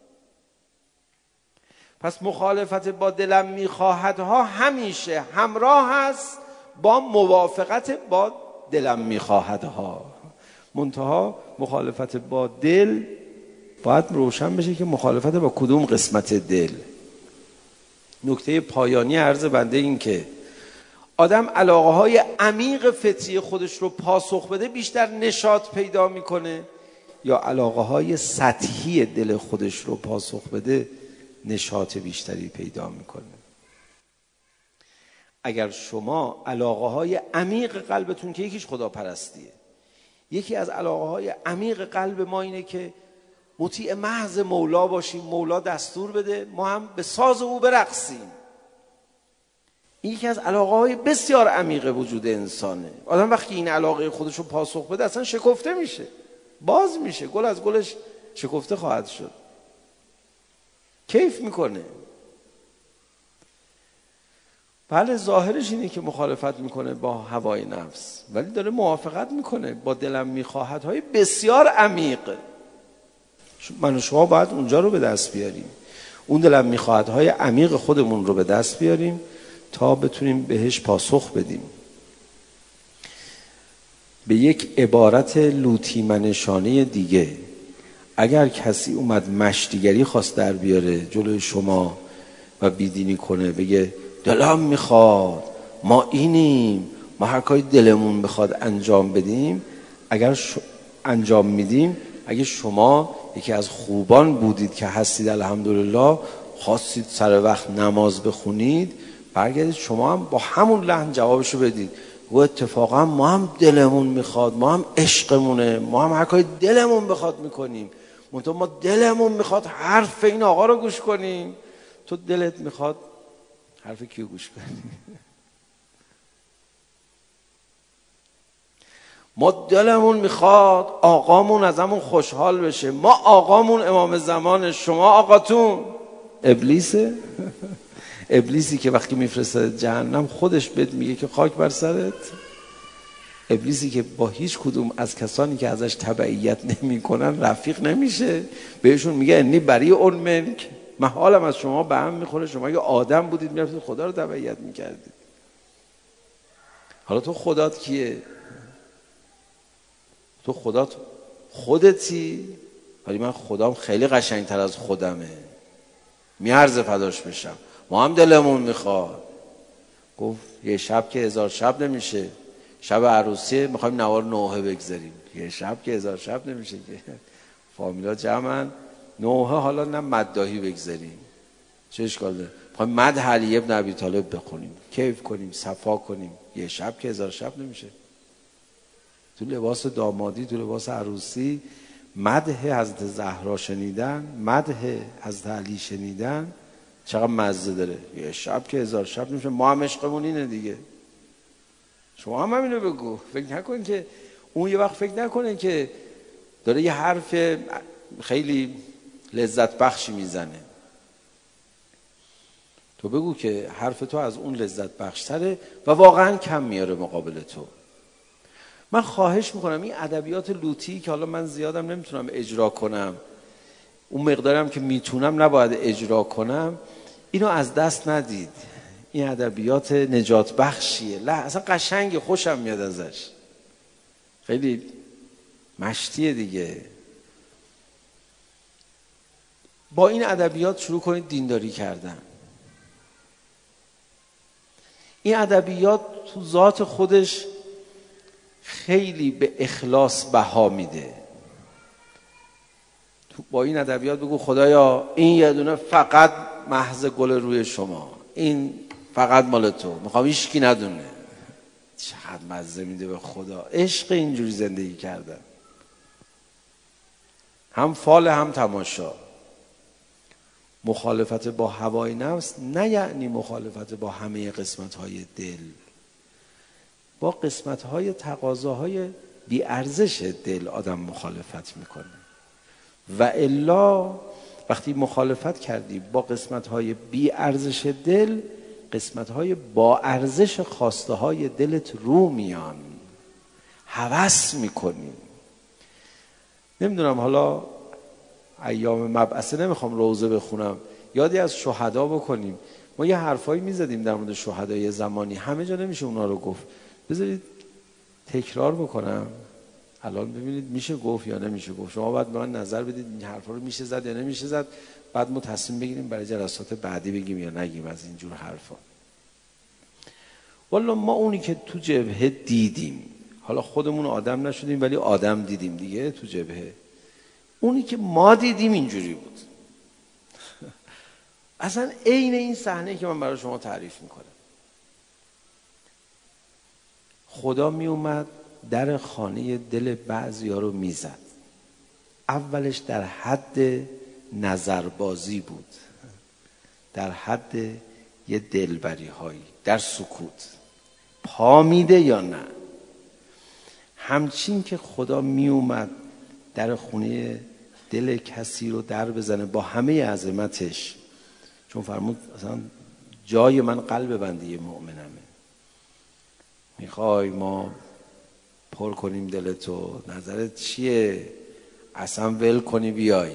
پس مخالفت با دلم میخواهدها همیشه همراه هست با موافقت با دلم میخواهدها. منتها مخالفت با دل باید روشن بشه که مخالفت با کدوم قسمت دل. نکته پایانی عرض بنده این که آدم علاقه های عمیق فطری خودش رو پاسخ بده بیشتر نشاط پیدا میکنه، یا علاقه های سطحی دل خودش رو پاسخ بده نشاط بیشتری پیدا میکنه. اگر شما علاقه های عمیق قلبتون که یکیش خداپرستیه، یکی از علاقه های عمیق قلب ما اینه که مطیع محض مولا باشیم، مولا دستور بده ما هم به ساز او برقصیم. این یکی از علاقه های بسیار عمیق وجود انسانه. آدم وقتی این علاقه خودش رو پاسخ بده اصلا شکفته میشه، باز میشه، گل از گلش شکفته خواهد شد، کیف میکنه. بله ظاهرش اینه که مخالفت میکنه با هوای نفس، ولی داره موافقت میکنه با دلم میخواهد های بسیار عمیق. من و شما باید اونجا رو به دست بیاریم، اون دلم میخواهد های عمیق خودمون رو به دست بیاریم تا بتونیم بهش پاسخ بدیم. به یک عبارت لوطیمنشانه دیگه، اگر کسی اومد مشتیگری خواست در بیاره جلوی شما و بیدینی کنه، بگه دلم میخواد، ما اینیم، ما هر کاری دلمون بخواد انجام بدیم، اگر ش... انجام میدیم، اگه شما یکی از خوبان بودید که هستید الحمدلله، خواستید سر وقت نماز بخونید، برگردید شما هم با همون لحن جوابشو بدید. و اتفاقا ما هم دلمون میخواد، ما هم عشقمونه، ما هم هر کاری دلمون بخواد میکنیم، منتها ما دلمون میخواد حرف این آقا رو گوش کنیم، تو دلت میخواد حرف کیو گوش کنی؟ ما دلمون میخواد آقامون از همون خوشحال بشه، ما آقامون امام زمان، شما آقاتون ابلیسه. ابلیسی که وقتی میفرسته جهنم خودش بهت میگه که خاک بر سرت. ابلیسی که با هیچ کدوم از کسانی که ازش تبعیت نمی کنن رفیق نمیشه، بهشون میگه انی بری اون منک، من حالم از شما به هم میخوره، شما اگه آدم بودید میرفتید خدا رو تبعیت میکردید. حالا تو خدات کیه؟ تو خدات خودتی؟ ولی من خدام خیلی قشنگتر از خودمه، میارزه فداش بشم. ما هم دلمون میخواد. گفت یه شب که هزار شب نمیشه، شب عروسی میخوایم نوار نوحه بگذاریم، یه شب که هزار شب نمیشه که فامیلا جمعن نوحه، حالا نه مداحی بگذاریم، چه اشکال داره؟ میخوایم مدح علی ابن ابی طالب بخونیم، کیف کنیم، صفا کنیم، یه شب که هزار شب نمیشه. تو لباس دامادی، تو لباس عروسی مدح حضرت زهرا شنیدن، مدح حضرت علی شنیدن چقدر مزه داره. یه شب که هزار شب نمیشه. ما هم عشقمون اینه دیگه. شما هم همینو بگو. فکر نکن که اون یه وقت فکر نکنه که داره یه حرف خیلی لذت بخشی میزنه. تو بگو که حرف تو از اون لذت بخشتره و واقعا کم میاره مقابل تو. من خواهش میکنم این ادبیات لوطی که حالا من زیادم نمیتونم اجرا کنم، اون مقدارم که میتونم نباید اجرا کنم، اینو از دست ندید. این ادبیات نجات بخشیه، نه اصلا قشنگه، خوشم میاد ازش، خیلی مشتیه دیگه. با این ادبیات شروع کنید دینداری کردن. این ادبیات تو ذات خودش خیلی به اخلاص بها میده. با این ادبیات بگو خدایا این یه دونه فقط محض گل روی شما، این فقط مال تو، میخوام هیچکی ندونه. چقدر مزه میده به خدا. عشق اینجوری زندگی کردن، هم فال هم تماشا. مخالفت با هوای نفس نه یعنی مخالفت با همه قسمت‌های دل، با قسمت‌های تقاضاهای بی ارزش دل آدم مخالفت میکنه. و الا وقتی مخالفت کردی با قسمت‌های بی ارزش دل، قسمت‌های با ارزش خواسته های دلت رو میان، هوس میکنی. نمیدونم حالا ایام مبعثه نمیخوام روزه بخونم، یادی از شهدا بکنیم. ما یه حرفایی میزدیم در مورد شهدای زمانی، همه جا نمیشه اونا رو گفت. بذارید تکرار بکنم الان ببینید میشه گفت یا نمیشه گفت. شما باید به من نظر بدید این حرفا رو میشه زد یا نمیشه زد، بعد ما تصمیم بگیریم برای جلسات بعدی بگیم یا نگیم از اینجور حرفا. والا ما اونی که تو جبهه دیدیم، حالا خودمون آدم نشدیم ولی آدم دیدیم دیگه تو جبهه، اونی که ما دیدیم اینجوری بود. اصلا عین این صحنه که من برای شما تعریف میکنم. خدا می اومد در خانه دل بعضیا رو میزد. اولش در حد نظربازی بود، در حد یه دلبری هایی، در سکوت. پا میده یا نه؟ همچین که خدا می اومد در خونه دل کسی رو در بزنه با همه عظمتش، چون فرمود اصلا جای من قلب بنده مؤمنمه، میخوای ما پر کنیم دلتو، نظرت چیه؟ اصلا ول کنی بیای.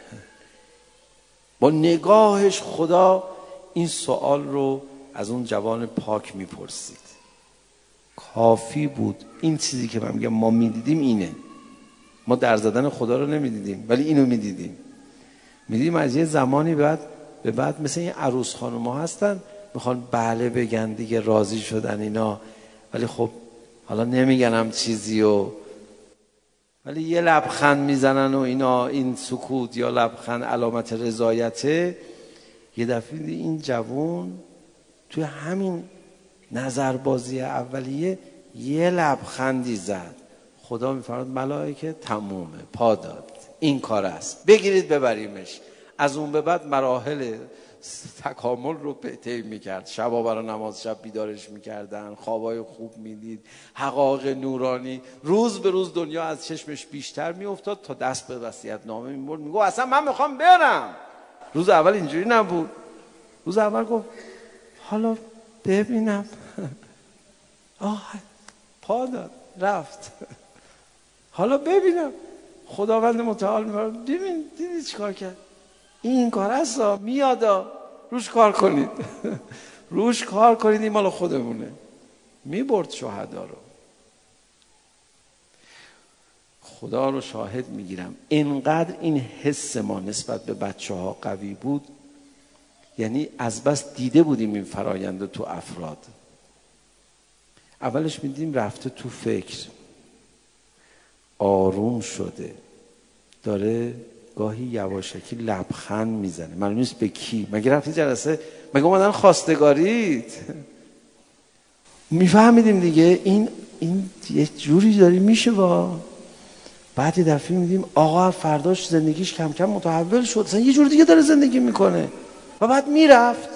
با نگاهش خدا این سوال رو از اون جوان پاک میپرسید. کافی بود. این چیزی که من میگم ما میدیدیم اینه. ما در زدن خدا رو نمیدیدیم ولی اینو میدیدیم. میدیدیم از یه زمانی بعد به بعد مثل این عروس خانم ها هستن میخوان بله بگن دیگه، راضی شدن اینا، ولی خب حالا نمیگنم چیزی و ولی یه لبخند میزنن و اینا. این سکوت یا لبخند علامت رضایته. یه دفعه این جوان توی همین نظربازی اولیه یه لبخندی زد. خدا میفرماد ملائکه تمومه، پا داد، این کار است، بگیرید ببریمش. از اون به بعد مراحل تکامل رو طی میکرد. شبا برای نماز شب بیدارش میکردن، خوابای خوب میدید، حقایق نورانی. روز به روز دنیا از چشمش بیشتر میافتاد تا دست به وصیت نامه میبرد، میگو اصلا من میخوام برم. روز اول اینجوری نبود. روز اول گفت حالا ببینم. آه پا داد رفت. حالا ببینم. خداوند متعال میفرماید ببین دیدی چیکار کرد؟ این کار است، میادا، روش کار کنید. روش کار کنید، این مال خودمونه. میبرد شهدا رو. خدا رو شاهد میگیرم اینقدر این حس ما نسبت به بچه ها قوی بود، یعنی از بس دیده بودیم این فرایند تو افراد. اولش میدیم رفته تو فکر، آروم شده، داره گاهی یواشکی لبخند میزنه. معلوم نیست به کی. مگه رفتی جلسه؟ مگه اومدن خواستگاریت؟ میفهمیدیم دیگه این این یه جوری داری میشه. با بعد یه دفعه میدیم آقا فرداش زندگیش کم کم متحول شد، اصلا یه جور دیگه داره زندگی میکنه و بعد میرفت.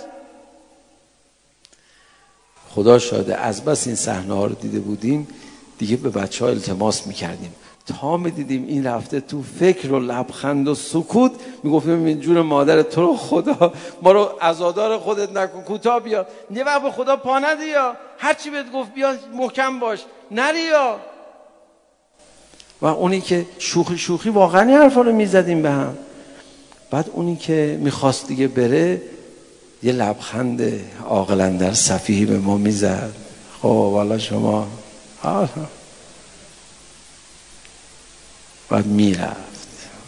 خدا شاهده از بس این صحنه ها رو دیده بودیم دیگه به بچه ها التماس میکردیم. تا میدیدیم این رفته تو فکر و لبخند و سکوت، میگفتیم این جون مادر تو رو خدا ما رو عزادار خودت نکن، کوتاه بیا، یه وقت به خدا پا ندی، یا هر چی بهت گفت بیا محکم باش، نری. یا و اونی که شوخی شوخی واقعا حرفا رو میزدیم به هم. بعد اونی که میخواست دیگه بره یه لبخند عاقل اندر سفیهی به ما میزد. خب والا شما آه. بعد میرفت.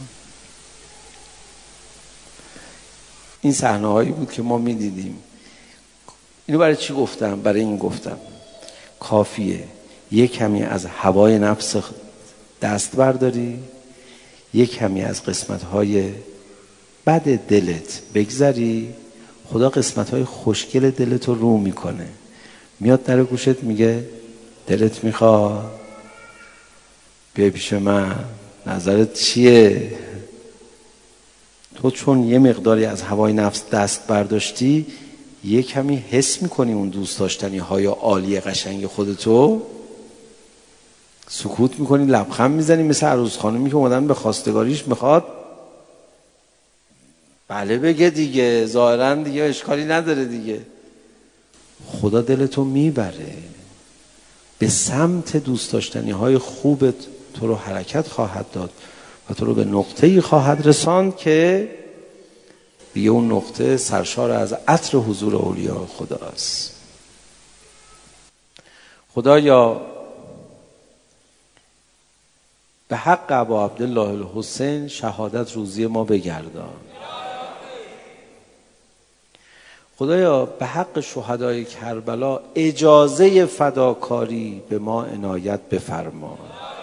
این صحنه هایی بود که ما میدیدیم. اینو برای چی گفتم؟ برای این گفتم کافیه یه کمی از هوای نفس دست برداری، یک کمی از قسمت‌های بد دلت بگذری، خدا قسمت‌های خوشگل دلت رو رو میکنه، میاد در گوشت میگه دلت میخواد بیای پیش من، نظرت چیه؟ تو چون یه مقداری از هوای نفس دست برداشتی، یه کمی حس میکنی اون دوست داشتنی های عالی قشنگ خودتو، سکوت میکنی، لبخند میزنی، مثل عروس خانمی که اومدن به خواستگاریش میخواد بله بگه دیگه، ظاهرا دیگه اشکالی نداره دیگه. خدا دلتو میبره، به سمت دوست داشتنی های خوبت تو رو حرکت خواهد داد و تو رو به نقطه‌ای خواهد رساند که دیگه اون نقطه سرشار از عطر حضور اولیاء خداست. خدایا به حق ابا عبدالله الحسین شهادت روزی ما بگردان. خدایا به حق شهدای کربلا اجازه فداکاری به ما عنایت بفرما.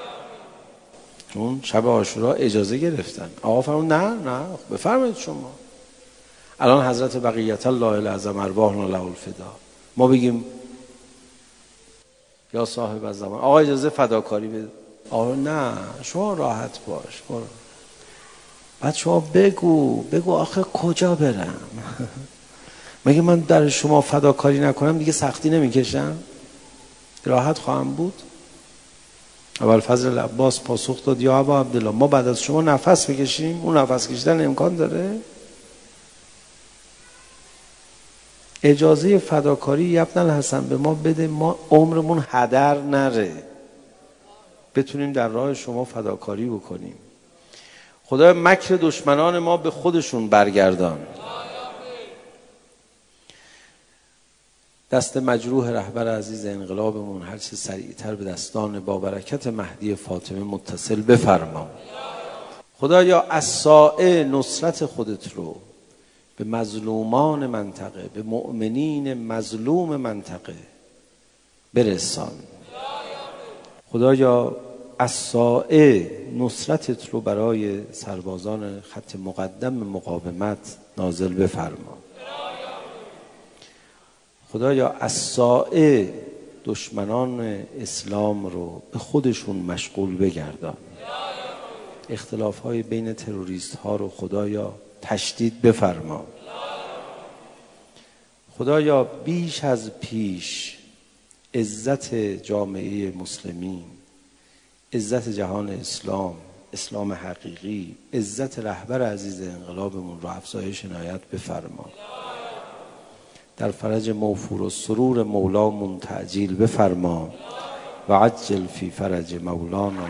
چون شب عاشورا اجازه گرفتن، آقا فرمود نه نه بفرمایید شما. الان حضرت بقیت الله العظم ارواحنا له الفدا، ما بگیم یا صاحب الزمان آقا اجازه فداکاری بده، آقا نه شما راحت باش برو. بعد شما بگو بگو آخه کجا برم؟ مگه من در شما فداکاری نکنم دیگه سختی نمیکشم؟ راحت خواهم بود؟ ابوالفضل العباس پاسخ داد یا ابا عبدالله ما بعد از شما نفس بکشیم؟ اون نفس کشیدن امکان داره؟ اجازه فداکاری ابن الحسن به ما بده، ما عمرمون هدر نره، بتونیم در راه شما فداکاری بکنیم. خدا مکر دشمنان ما به خودشون برگردان. دست مجروح رهبر عزیز انقلابمون هر چه سریعتر به دستان با برکت مهدی فاطمه متصل بفرما. خدایا الساعه نصرت خودت رو به مظلومان منطقه، به مؤمنین مظلوم منطقه برسان. خدایا الساعه نصرتت رو برای سربازان خط مقدم مقاومت نازل بفرما. خدایا الساعه دشمنان اسلام رو به خودشون مشغول بگردان. اختلاف‌های بین تروریست ها رو خدایا تشدید بفرما. خدایا بیش از پیش عزت جامعه مسلمین، عزت جهان اسلام، اسلام حقیقی، عزت رهبر عزیز انقلابمون رو افزایش عنایت بفرما. در فرج موفور و سرور مولامون تعجیل بفرما و عجل فی فرج مولانا.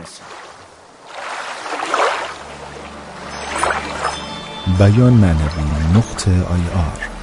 بیان معنوی نقطه آی آر